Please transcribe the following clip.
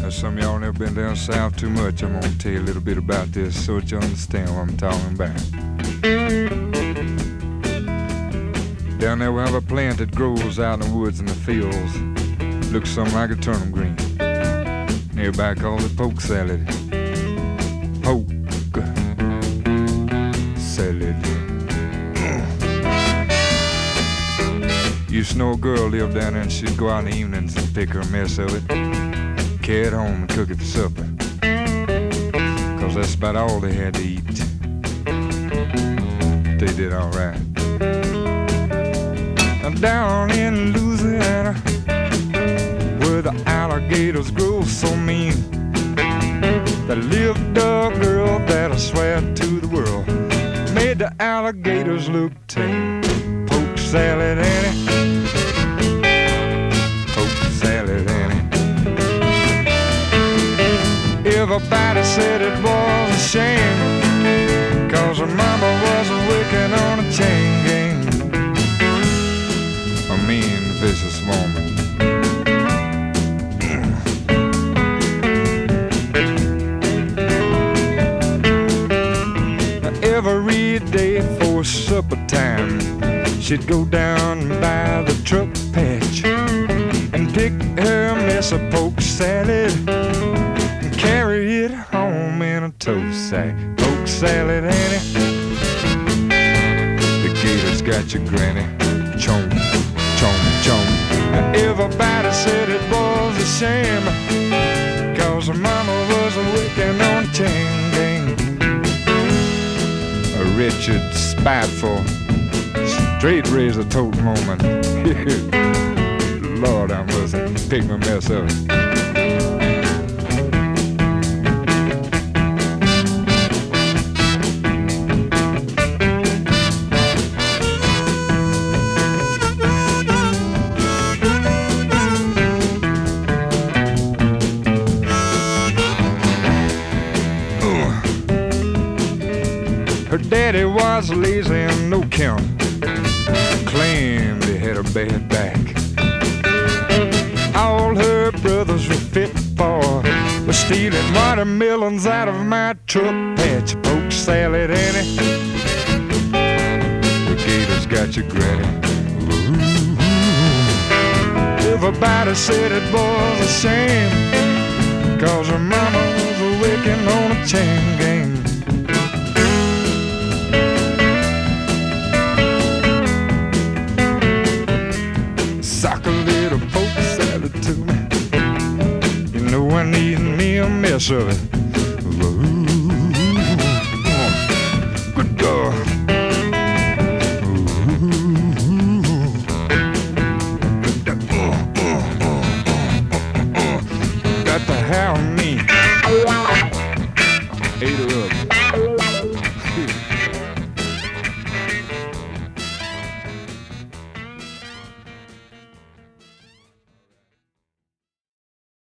Now, some of y'all never been down south too much. I'm gonna tell you a little bit about this so that you understand what I'm talking about. Down there we have a plant that grows out in the woods and the fields. Looks something like a turnip green. Nearby called it poke salad. Poke salad. Used to know a girl lived down there and she'd go out in the evenings and pick her a mess of it, carry it home and cook it for supper. Cause that's about all they had to eat. They did alright. Down in Louisiana, where the alligators grow so mean, there lived a girl that I swear to the world made the alligators look tame. Poke salad Annie, poke salad Annie. Everybody said it was a shame, cause her mama was working on a chain gang. A mean, vicious woman. Every day for supper time, she'd go down by the truck patch and pick her mess of poke salad and carry it home in a tow sack. Poke salad, Annie. The gators got your granny. Chomp. Chomp, chomp. Everybody said it was a shame, cause her mama was working on chain gang. A wretched, spiteful, straight razor toting woman. Lord, I must pick my mess up. Her daddy was lazy and no count, claimed he had a bad back. All her brothers were fit for was stealing watermelons out of my truck patch. Poke salad, Annie. The gators got your granny. Ooh. Everybody said it was a shame, cause her mama was working on a chain gang. Sock a little poke salad to me. You know I need me a mess of it. Ooh, good God. Got to have me. Ate her up.